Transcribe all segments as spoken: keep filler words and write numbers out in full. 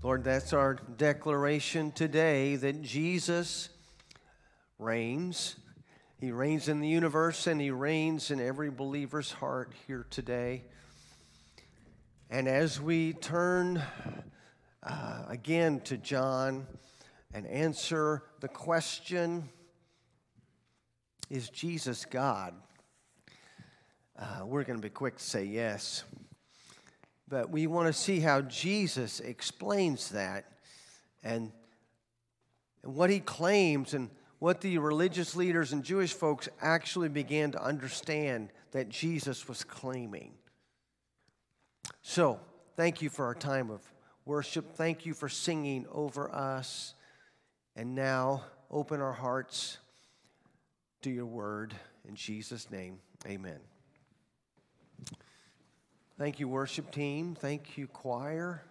Lord, that's our declaration today, that Jesus reigns. He reigns in the universe, and He reigns in every believer's heart here today. And as we turn uh, again to John and answer the question, is Jesus God? Uh, we're going to be quick to say yes. But we want to see how Jesus explains that and, and what He claims and what the religious leaders and Jewish folks actually began to understand that Jesus was claiming. So, thank you for our time of worship. Thank you for singing over us. And now, open our hearts to your word. In Jesus' name, amen. Thank you, worship team. Thank you, choir.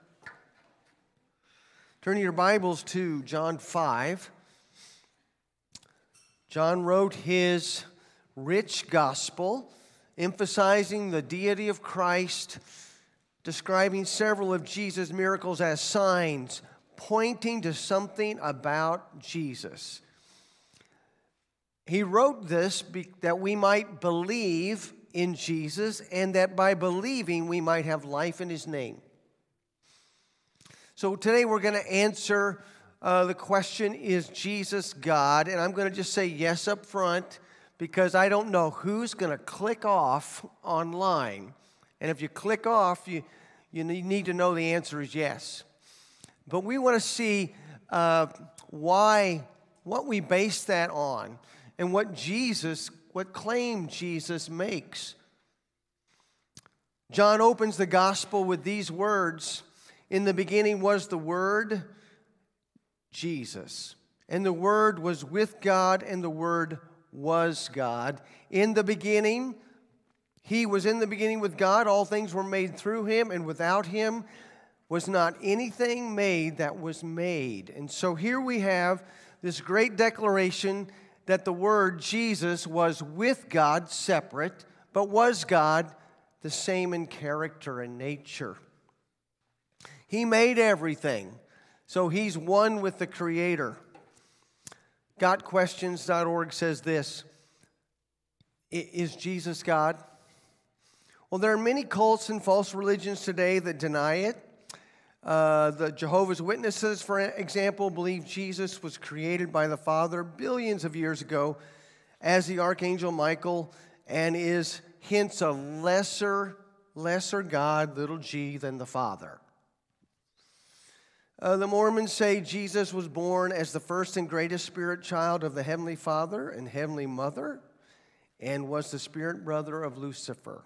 Turn your Bibles to John five. John wrote his rich gospel, emphasizing the deity of Christ, describing several of Jesus' miracles as signs, pointing to something about Jesus. He wrote this that we might believe in Jesus, and that by believing we might have life in His name. So today we're going to answer uh, the question, is Jesus God? And I'm going to just say yes up front, because I don't know who's going to click off online. And if you click off, you, you need to know the answer is yes. But we want to see uh, why, what we base that on, and what Jesus what claim Jesus makes. John opens the gospel with these words, "In the beginning was the Word, Jesus. And the Word was with God, and the Word was God. In the beginning, He was in the beginning with God. All things were made through Him, and without Him was not anything made that was made." And so here we have this great declaration that the Word, Jesus, was with God, separate, but was God, the same in character and nature. He made everything, so He's one with the Creator. got questions dot org says this: is Jesus God? Well, there are many cults and false religions today that deny it. Uh, the Jehovah's Witnesses, for example, believe Jesus was created by the Father billions of years ago as the Archangel Michael, and is hence a lesser, lesser God, little g, than the Father. Uh, the Mormons say Jesus was born as the first and greatest spirit child of the Heavenly Father and Heavenly Mother, and was the spirit brother of Lucifer.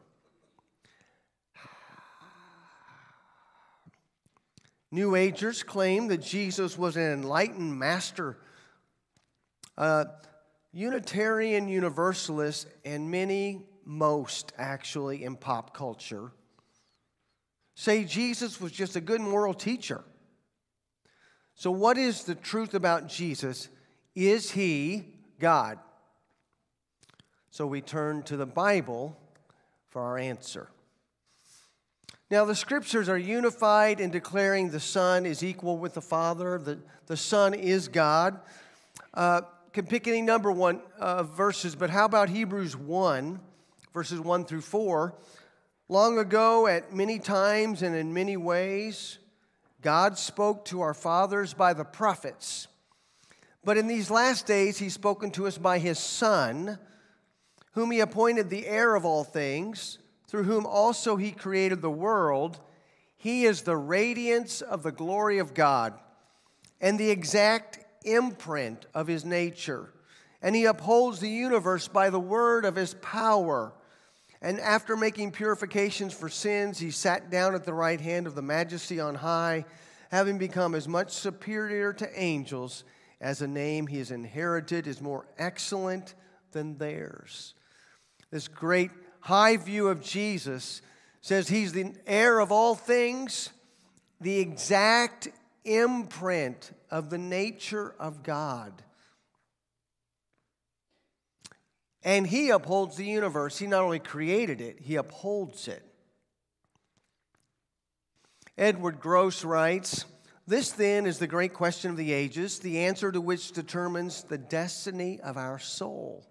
New Agers claim that Jesus was an enlightened master. Uh, Unitarian Universalists, and many, most actually, in pop culture, say Jesus was just a good moral teacher. So what is the truth about Jesus? Is He God? So we turn to the Bible for our answer. Now, the Scriptures are unified in declaring the Son is equal with the Father. The, the Son is God. Uh, can pick any number one uh, verses, but how about Hebrews one, verses one through four? Long ago, at many times and in many ways, God spoke to our fathers by the prophets. But in these last days, He's spoken to us by His Son, whom He appointed the heir of all things, through whom also He created the world. He is the radiance of the glory of God and the exact imprint of His nature. And He upholds the universe by the word of His power. And after making purifications for sins, He sat down at the right hand of the Majesty on high, having become as much superior to angels as the name He has inherited is more excellent than theirs. This great high view of Jesus says He's the heir of all things, the exact imprint of the nature of God. And He upholds the universe. He not only created it, He upholds it. Edward Gross writes, This, then, is the great question of the ages, the answer to which determines the destiny of our soul.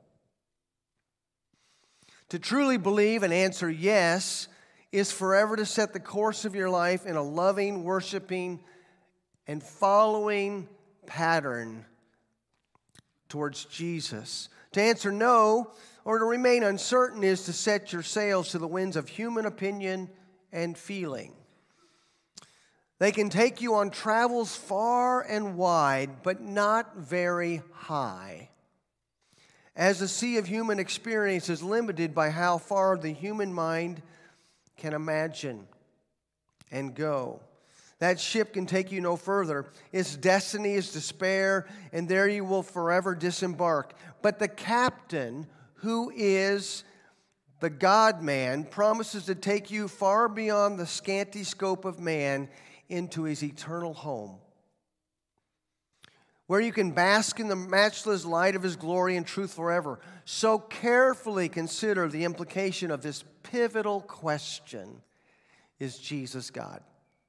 To truly believe and answer yes is forever to set the course of your life in a loving, worshiping, and following pattern towards Jesus. To answer no or to remain uncertain is to set your sails to the winds of human opinion and feeling. They can take you on travels far and wide, but not very high. As the sea of human experience is limited by how far the human mind can imagine and go. That ship can take you no further. Its destiny is despair, and there you will forever disembark. But the captain, who is the God-man, promises to take you far beyond the scanty scope of man into his eternal home, where you can bask in the matchless light of his glory and truth forever. So carefully consider the implication of this pivotal question: is Jesus God?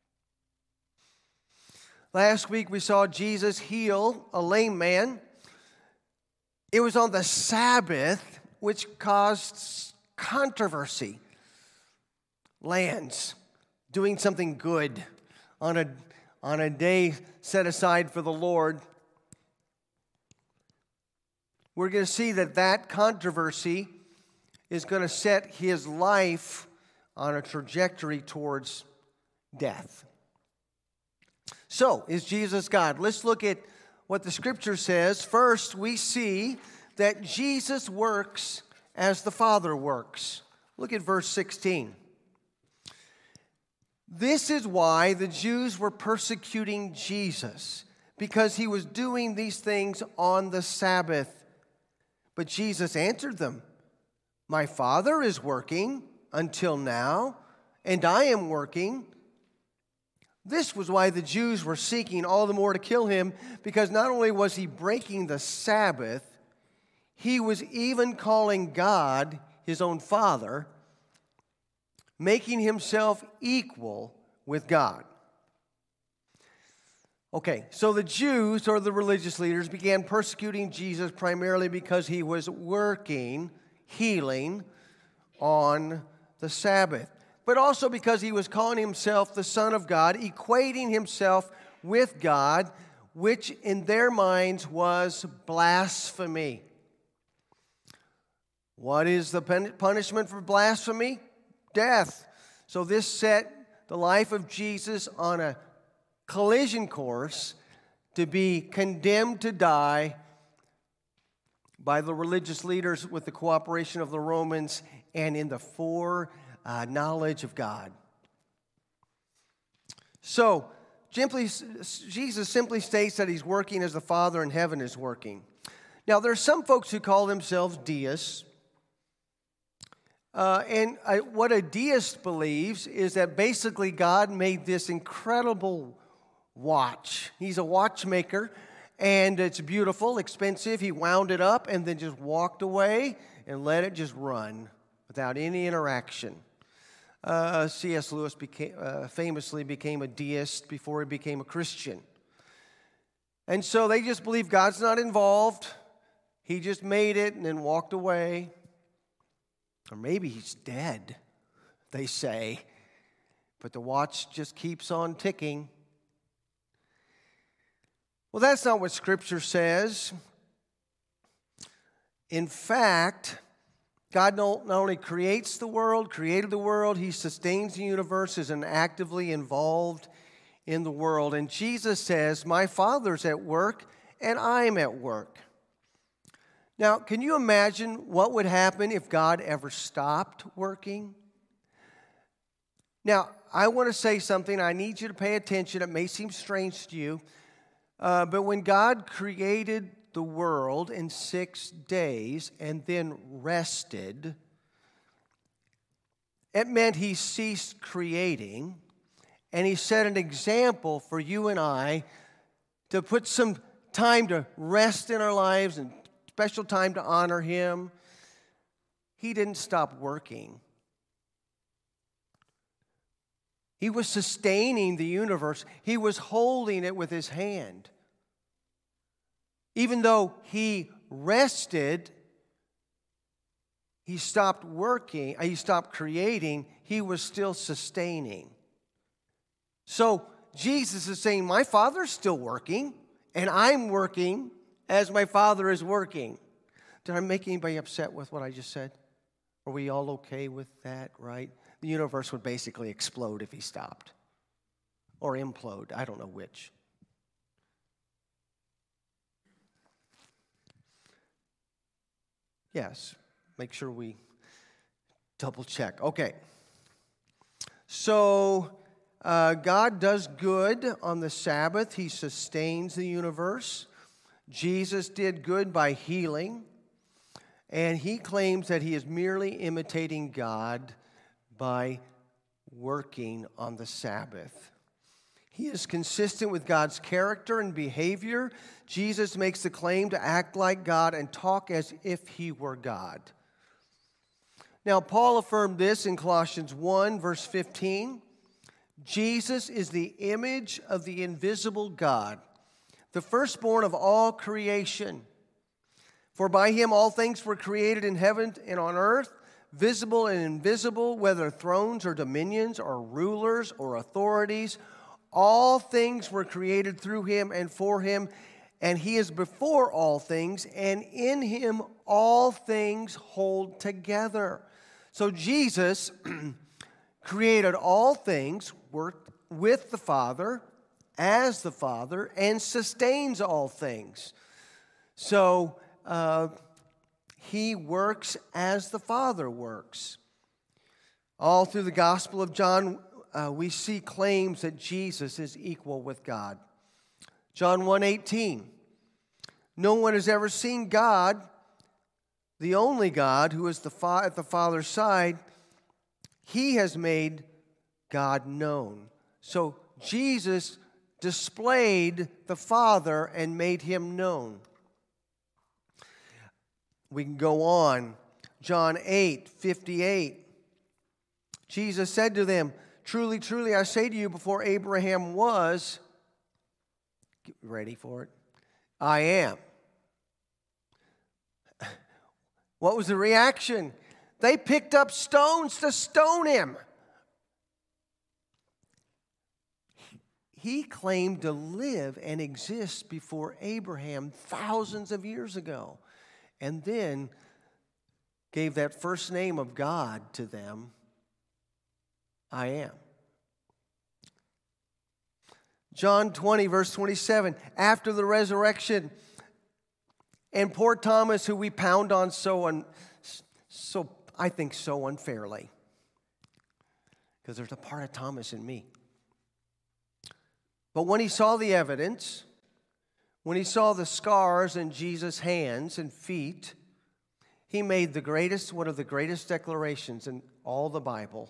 Last week we saw Jesus heal a lame man. It was on the Sabbath, which caused controversy. Lands doing something good on a, on a day set aside for the Lord. We're going to see that that controversy is going to set his life on a trajectory towards death. So, is Jesus God? Let's look at what the Scripture says. First, we see that Jesus works as the Father works. Look at verse sixteen. This is why the Jews were persecuting Jesus, because he was doing these things on the Sabbath. But Jesus answered them, "My Father is working until now, and I am working." This was why the Jews were seeking all the more to kill him, because not only was he breaking the Sabbath, he was even calling God his own Father, making himself equal with God. Okay, so the Jews, or the religious leaders, began persecuting Jesus primarily because he was working, healing on the Sabbath, but also because he was calling himself the Son of God, equating himself with God, which in their minds was blasphemy. What is the punishment for blasphemy? Death. So this set the life of Jesus on a collision course to be condemned to die by the religious leaders with the cooperation of the Romans and in the foreknowledge of God. So, simply, Jesus simply states that he's working as the Father in heaven is working. Now, there are some folks who call themselves deists. Uh, and I, what a deist believes is that basically God made this incredible watch. He's a watchmaker, and it's beautiful, expensive. He wound it up and then just walked away and let it just run without any interaction. Uh, C S Lewis became, uh, famously became a deist before he became a Christian. And so they just believe God's not involved. He just made it and then walked away. Or maybe he's dead, they say. But the watch just keeps on ticking. Well, that's not what Scripture says. In fact, God not only creates the world, created the world, he sustains the universe, is actively involved in the world. And Jesus says, "My Father's at work, and I'm at work." Now, can you imagine what would happen if God ever stopped working? Now, I want to say something. I need you to pay attention. It may seem strange to you. Uh, but when God created the world in six days and then rested, it meant he ceased creating, and he set an example for you and I to put some time to rest in our lives and special time to honor him. He didn't stop working. He was sustaining the universe. He was holding it with his hand. Even though he rested, he stopped working, he stopped creating, he was still sustaining. So Jesus is saying, my Father's still working, and I'm working as my Father is working. Did I make anybody upset with what I just said? Are we all okay with that, right? The universe would basically explode if he stopped. Or implode, I don't know which. Yes, make sure we double check. Okay. So, uh, God does good on the Sabbath. He sustains the universe. Jesus did good by healing. And he claims that he is merely imitating God by working on the Sabbath. He is consistent with God's character and behavior. Jesus makes the claim to act like God and talk as if he were God. Now, Paul affirmed this in Colossians one, verse fifteen. Jesus is the image of the invisible God, the firstborn of all creation. For by him all things were created in heaven and on earth, visible and invisible, whether thrones or dominions or rulers or authorities. All things were created through him and for him, and he is before all things, and in him all things hold together. So Jesus created all things, worked with the Father, as the Father, and sustains all things. So uh, he works as the Father works. All through the Gospel of John, uh, we see claims that Jesus is equal with God. John one eighteen, no one has ever seen God, the only God who is the fa- at the Father's side. He has made God known. So Jesus displayed the Father and made him known. We can go on. John eight fifty-eight. Jesus said to them, truly, truly, I say to you, before Abraham was, get ready for it, I am. What was the reaction? They picked up stones to stone him. He claimed to live and exist before Abraham thousands of years ago, and then gave that first name of God to them, I am. John twenty, verse twenty-seven, after the resurrection, and poor Thomas, who we pound on so, un, so I think so unfairly, because there's a part of Thomas in me. But when he saw the evidence, when he saw the scars in Jesus' hands and feet, he made the greatest, one of the greatest declarations in all the Bible.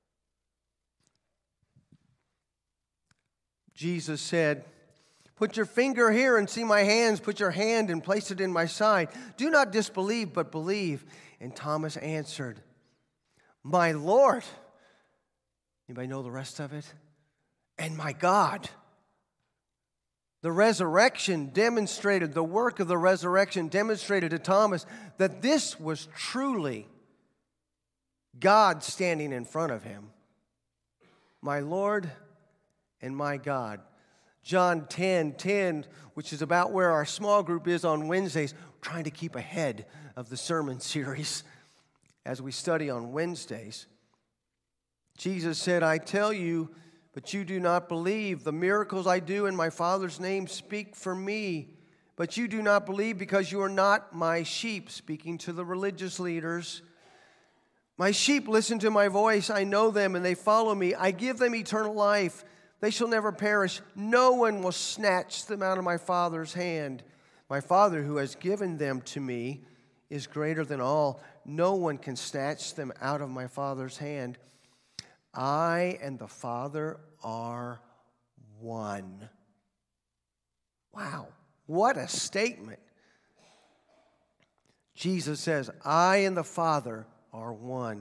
Jesus said, put your finger here and see my hands. Put your hand and place it in my side. Do not disbelieve, but believe. And Thomas answered, my Lord. Anybody know the rest of it? And my God. The resurrection demonstrated, the work of the resurrection demonstrated to Thomas that this was truly God standing in front of him. My Lord and my God. John ten ten, which is about where our small group is on Wednesdays, trying to keep ahead of the sermon series as we study on Wednesdays. Jesus said, I tell you, but you do not believe. The miracles I do in my Father's name speak for me. But you do not believe because you are not my sheep, speaking to the religious leaders. My sheep listen to my voice. I know them and they follow me. I give them eternal life. They shall never perish. No one will snatch them out of my Father's hand. My Father who has given them to me is greater than all. No one can snatch them out of my Father's hand. I and the Father are one. Wow, what a statement. Jesus says, I and the Father are one.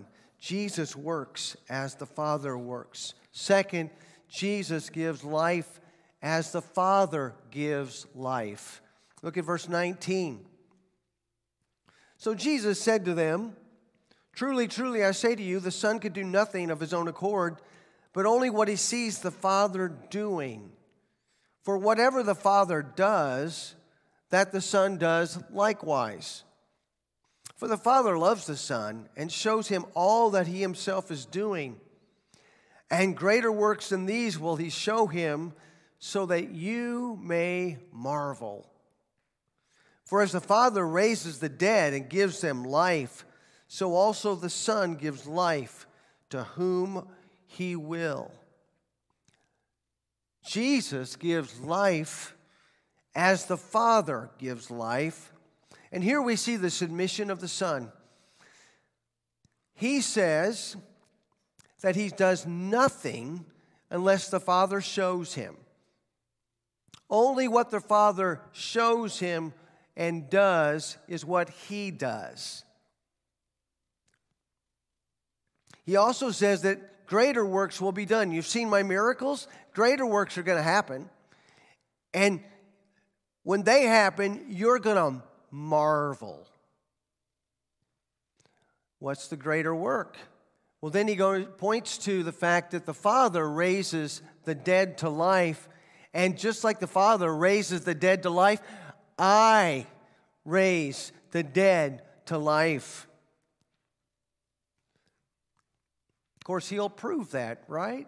Jesus works as the Father works. Second, Jesus gives life as the Father gives life. Look at verse nineteen. So Jesus said to them, "Truly, truly, I say to you, the Son could do nothing of his own accord, but only what he sees the Father doing. For whatever the Father does, that the Son does likewise. For the Father loves the Son and shows him all that he himself is doing. And greater works than these will he show him, so that you may marvel. For as the Father raises the dead and gives them life, so also the Son gives life to whom he will." Jesus gives life as the Father gives life. And here we see the submission of the Son. He says that he does nothing unless the Father shows him. Only what the Father shows him and does is what he does. He also says that greater works will be done. You've seen my miracles. Greater works are going to happen. And when they happen, you're going to marvel. What's the greater work? Well, then he goes, points to the fact that the Father raises the dead to life. And just like the Father raises the dead to life, I raise the dead to life. Of course, he'll prove that, right?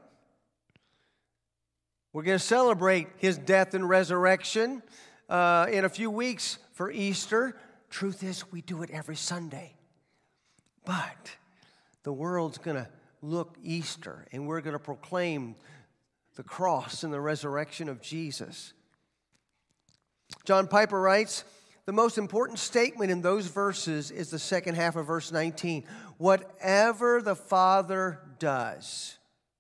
We're going to celebrate his death and resurrection uh, in a few weeks for Easter. Truth is, we do it every Sunday. But the world's going to look Easter, and we're going to proclaim the cross and the resurrection of Jesus. John Piper writes, the most important statement in those verses is the second half of verse nineteen. Whatever the Father does,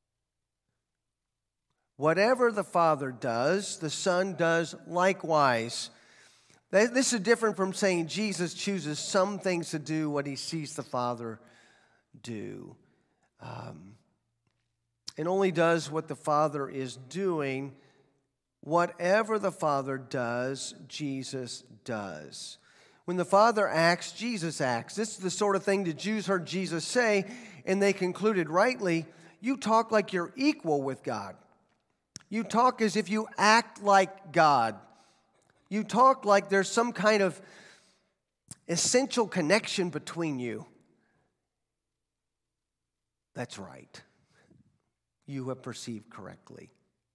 whatever the Father does, the Son does likewise. This is different from saying Jesus chooses some things to do what he sees the Father do. Um, and only does what the Father is doing. Whatever the Father does, Jesus does. When the Father acts, Jesus acts. This is the sort of thing the Jews heard Jesus say, and they concluded rightly, you talk like you're equal with God. You talk as if you act like God. You talk like there's some kind of essential connection between you. That's right. You have perceived correctly.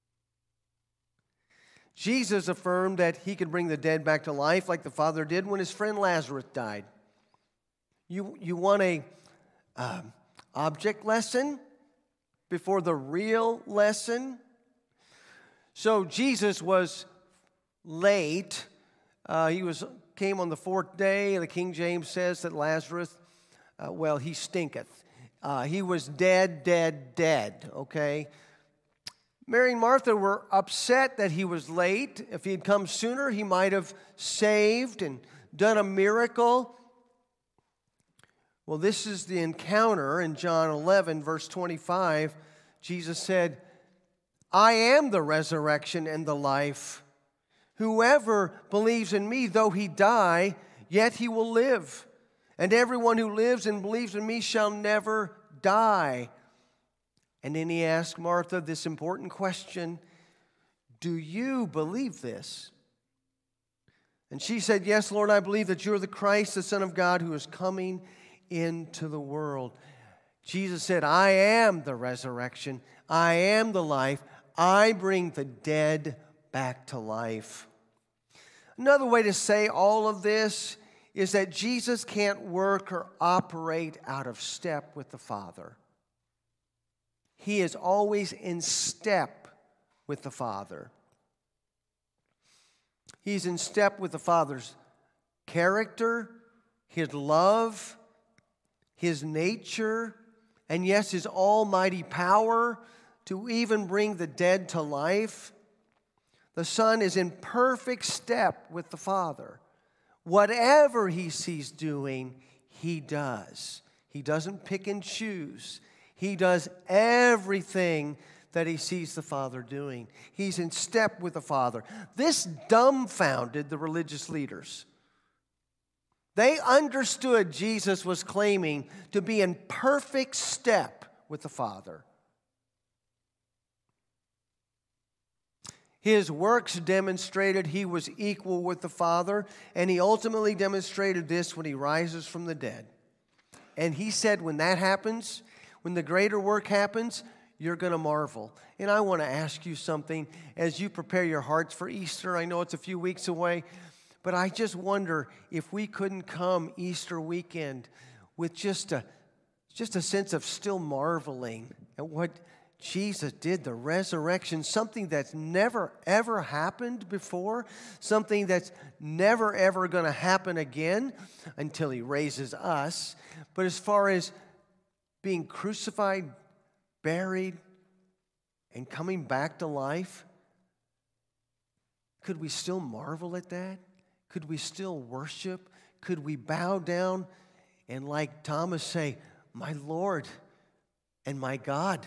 Jesus affirmed that he could bring the dead back to life like the Father did when his friend Lazarus died. You, you want a um, object lesson before the real lesson? So Jesus was late. Uh, he was came on the fourth day. The King James says that Lazarus, uh, well, he stinketh. Uh, he was dead, dead, dead, okay? Mary and Martha were upset that he was late. If he had come sooner, he might have saved and done a miracle. Well, this is the encounter in John eleven, verse twenty-five. Jesus said, I am the resurrection and the life. Whoever believes in me, though he die, yet he will live. And everyone who lives and believes in me shall never die. And then he asked Martha this important question, do you believe this? And she said, yes, Lord, I believe that you are the Christ, the Son of God, who is coming into the world. Jesus said, I am the resurrection. I am the life. I bring the dead back to life. Another way to say all of this is that Jesus can't work or operate out of step with the Father. He is always in step with the Father. He's in step with the Father's character, his love, his nature, and yes, his almighty power to even bring the dead to life. The Son is in perfect step with the Father. Whatever he sees doing, he does. He doesn't pick and choose. He does everything that he sees the Father doing. He's in step with the Father. This dumbfounded the religious leaders. They understood Jesus was claiming to be in perfect step with the Father. His works demonstrated he was equal with the Father, and he ultimately demonstrated this when he rises from the dead. And he said when that happens, when the greater work happens, you're going to marvel. And I want to ask you something as you prepare your hearts for Easter. I know it's a few weeks away, but I just wonder if we couldn't come Easter weekend with just a, just a sense of still marveling at what Jesus did, the resurrection, something that's never, ever happened before, something that's never, ever going to happen again until he raises us. But as far as being crucified, buried, and coming back to life, could we still marvel at that? Could we still worship? Could we bow down and, like Thomas, say, "My Lord and my God"?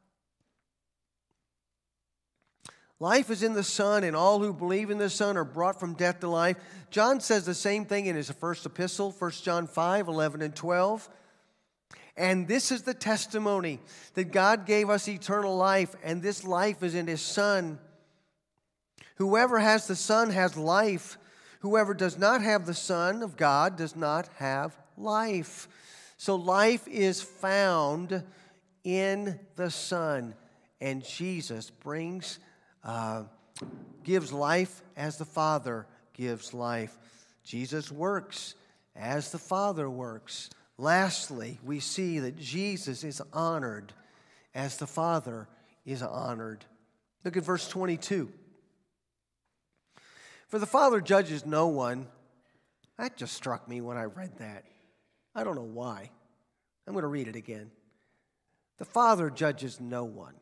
Life is in the Son, and all who believe in the Son are brought from death to life. John says the same thing in his first epistle, First John five, eleven and twelve. And this is the testimony that God gave us eternal life, and this life is in his Son. Whoever has the Son has life. Whoever does not have the Son of God does not have life. So life is found in the Son, and Jesus brings Uh, gives life as the Father gives life. Jesus works as the Father works. Lastly, we see that Jesus is honored as the Father is honored. Look at verse twenty-two. For the Father judges no one. That just struck me when I read that. I don't know why. I'm going to read it again. The Father judges no one,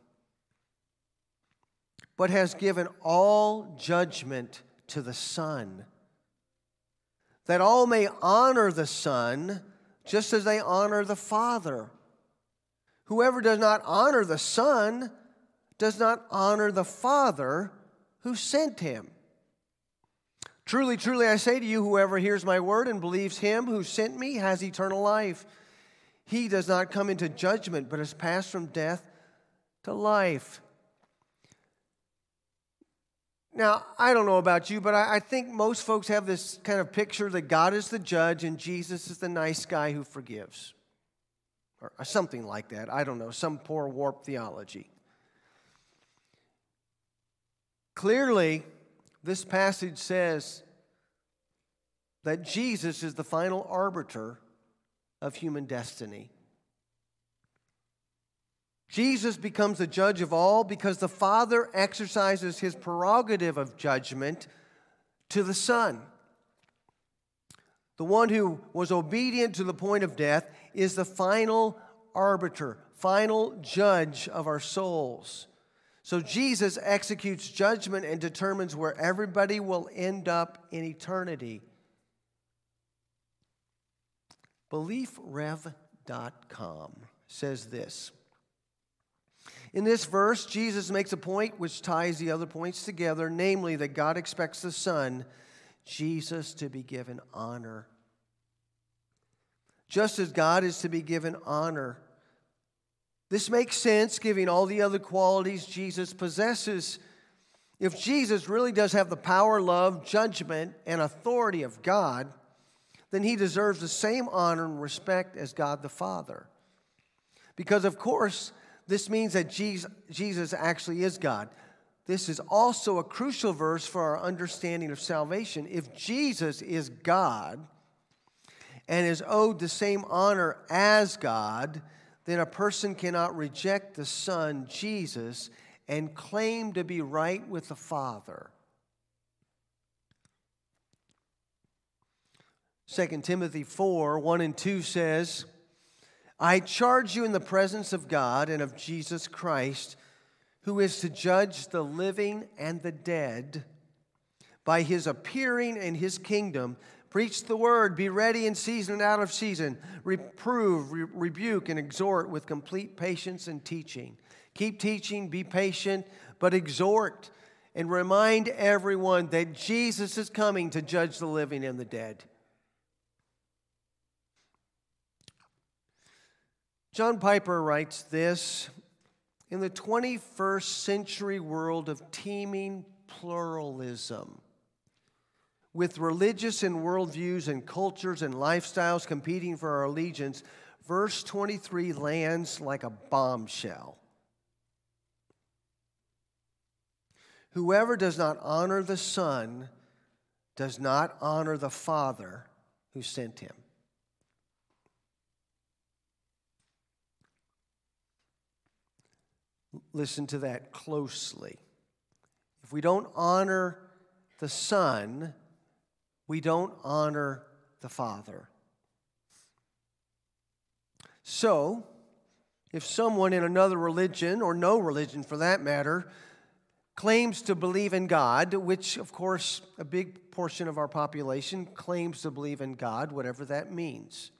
but has given all judgment to the Son, that all may honor the Son just as they honor the Father. Whoever does not honor the Son does not honor the Father who sent him. Truly, truly, I say to you, whoever hears my word and believes him who sent me has eternal life. He does not come into judgment, but has passed from death to life. Now, I don't know about you, but I, I think most folks have this kind of picture that God is the judge and Jesus is the nice guy who forgives. Or, or something like that. I don't know, some poor warped theology. Clearly, this passage says that Jesus is the final arbiter of human destiny. Jesus becomes the judge of all because the Father exercises his prerogative of judgment to the Son. The one who was obedient to the point of death is the final arbiter, final judge of our souls. So Jesus executes judgment and determines where everybody will end up in eternity. Belief Rev dot com says this. In this verse, Jesus makes a point which ties the other points together, namely that God expects the Son, Jesus, to be given honor. Just as God is to be given honor. This makes sense, given all the other qualities Jesus possesses. If Jesus really does have the power, love, judgment, and authority of God, then he deserves the same honor and respect as God the Father. Because, of course, this means that Jesus actually is God. This is also a crucial verse for our understanding of salvation. If Jesus is God and is owed the same honor as God, then a person cannot reject the Son, Jesus, and claim to be right with the Father. Second Timothy four, one and two says, I charge you in the presence of God and of Jesus Christ, who is to judge the living and the dead, by his appearing in his kingdom, Preach the word. Be ready in season and out of season. Reprove, re- rebuke, and exhort with complete patience and teaching. Keep teaching, be patient, but exhort and remind everyone that Jesus is coming to judge the living and the dead. John Piper writes this: in the twenty-first century world of teeming pluralism, with religious and worldviews and cultures and lifestyles competing for our allegiance, verse twenty-three lands like a bombshell. Whoever does not honor the Son does not honor the Father who sent him. Listen to that closely. If we don't honor the Son, we don't honor the Father. So, if someone in another religion, or no religion for that matter, claims to believe in God, which of course a big portion of our population claims to believe in God, whatever that means,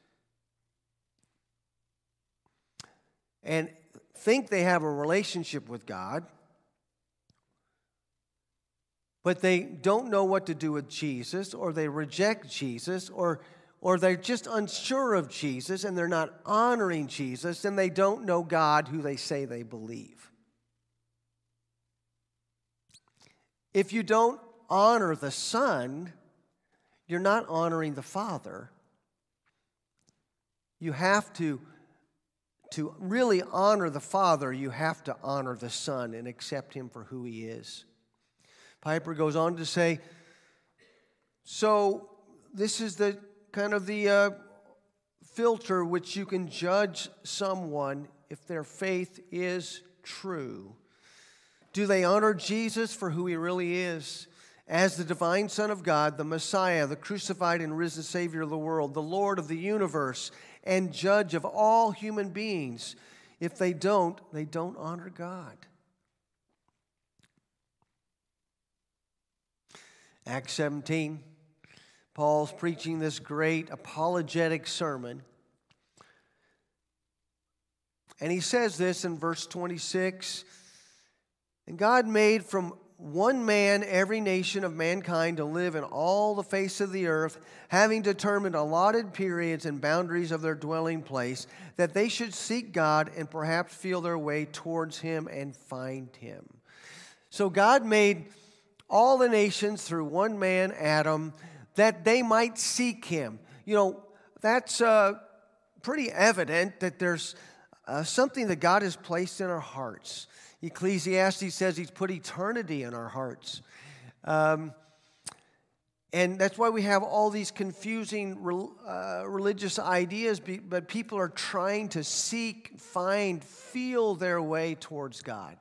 and think they have a relationship with God, but they don't know what to do with Jesus, or they reject Jesus, or, or they're just unsure of Jesus and they're not honoring Jesus, and they don't know God who they say they believe. If you don't honor the Son, you're not honoring the Father. You have to, to really honor the Father, you have to honor the Son and accept Him for who He is. Piper goes on to say, so this is the kind of the uh, filter which you can judge someone if their faith is true. Do they honor Jesus for who He really is, as the divine Son of God, the Messiah, the crucified and risen Savior of the world, the Lord of the universe, and judge of all human beings? If they don't, they don't honor God. Acts seventeen, Paul's preaching this great apologetic sermon. And he says this in verse twenty-six, and God made from one man every nation of mankind to live in all the face of the earth, having determined allotted periods and boundaries of their dwelling place, that they should seek God and perhaps feel their way towards Him and find Him. So God made all the nations through one man, Adam, that they might seek Him. You know, that's uh, pretty evident that there's uh, something that God has placed in our hearts. Ecclesiastes says He's put eternity in our hearts. Um, and that's why we have all these confusing uh, religious ideas, but people are trying to seek, find, feel their way towards God.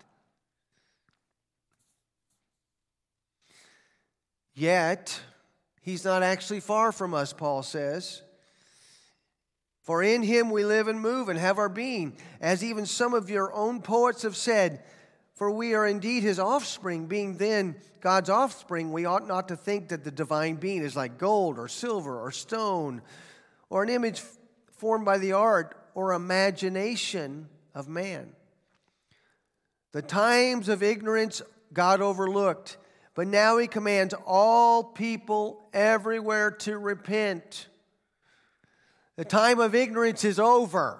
Yet, He's not actually far from us, Paul says. For in Him we live and move and have our being, as even some of your own poets have said, for we are indeed His offspring. Being then God's offspring, we ought not to think that the divine being is like gold or silver or stone, or an image formed by the art or imagination of man. The times of ignorance God overlooked, but now He commands all people everywhere to repent. The time of ignorance is over.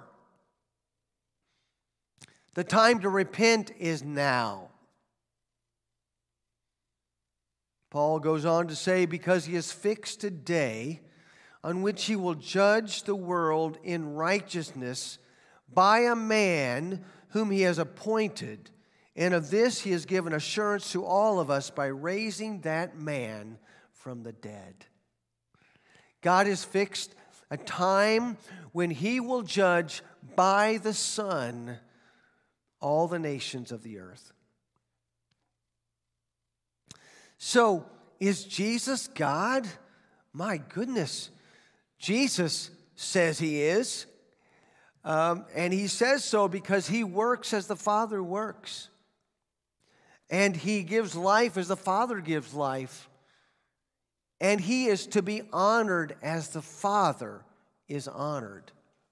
The time to repent is now. Paul goes on to say, because He has fixed a day on which He will judge the world in righteousness by a man whom He has appointed. And of this He has given assurance to all of us by raising that man from the dead. God has fixed a time when He will judge by the Son all the nations of the earth. So, is Jesus God? My goodness. Jesus says He is. Um, and He says so because He works as the Father works. And He gives life as the Father gives life. And he is to be honored as the Father is honored.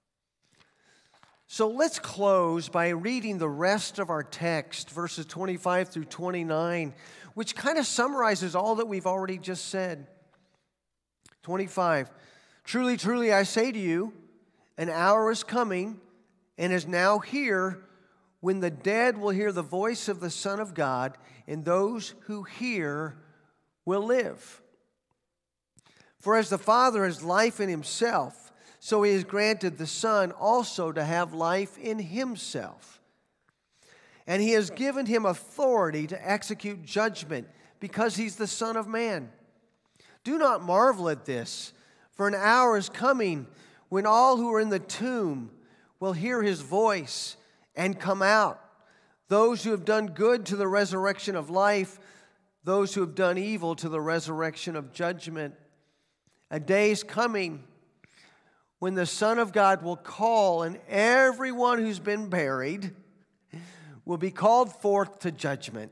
So let's close by reading the rest of our text, verses twenty-five through twenty-nine, which kind of summarizes all that we've already just said. twenty-five, truly, truly, I say to you, an hour is coming and is now here when the dead will hear the voice of the Son of God, and those who hear will live. For as the Father has life in himself, so he has granted the Son also to have life in himself. And he has given him authority to execute judgment because he's the Son of Man. Do not marvel at this, for an hour is coming when all who are in the tomb will hear his voice and come out. Those who have done good to the resurrection of life, those who have done evil to the resurrection of judgment. A day is coming when the Son of God will call, and everyone who's been buried will be called forth to judgment.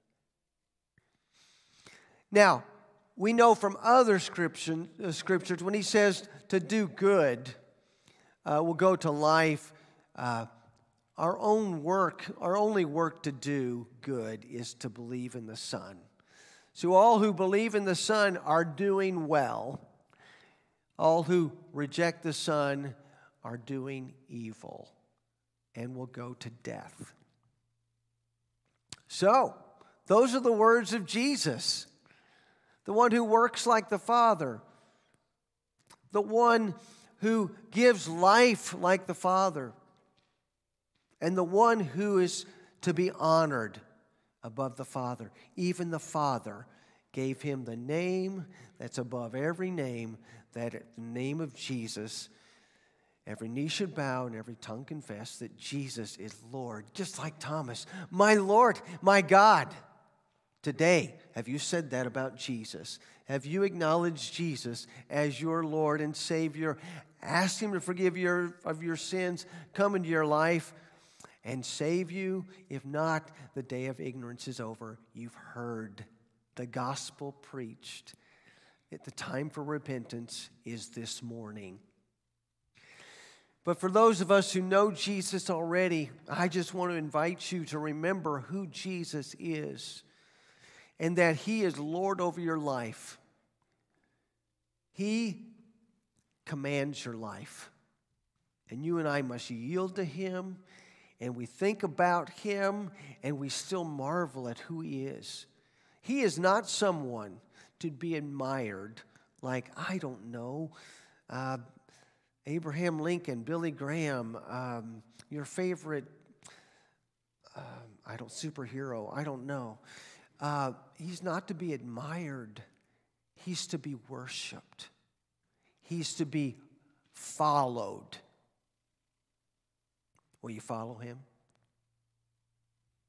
Now, we know from other scripture, uh, scriptures, when he says to do good, uh, will go to life. Uh, our own work, our only work to do good is to believe in the Son. So all who believe in the Son are doing well. All who reject the Son are doing evil and will go to death. So, those are the words of Jesus, the one who works like the Father, the one who gives life like the Father, and the one who is to be honored above the Father. Even the Father gave him the name that's above every name, that at the name of Jesus, every knee should bow and every tongue confess that Jesus is Lord. Just like Thomas, my Lord, my God. Today, have you said that about Jesus? Have you acknowledged Jesus as your Lord and Savior? Asked him to forgive you of your sins, come into your life and save you? If not, the day of ignorance is over. You've heard the gospel preached. The time for repentance is this morning. But for those of us who know Jesus already, I just want to invite you to remember who Jesus is and that he is Lord over your life. He commands your life. And you and I must yield to him, and we think about him, and we still marvel at who he is. He is not someone to be admired like, I don't know, uh, Abraham Lincoln, Billy Graham, um, your favorite, uh, I don't, superhero, I don't know. Uh, he's not to be admired. He's to be worshiped. He's to be followed. Will you follow him?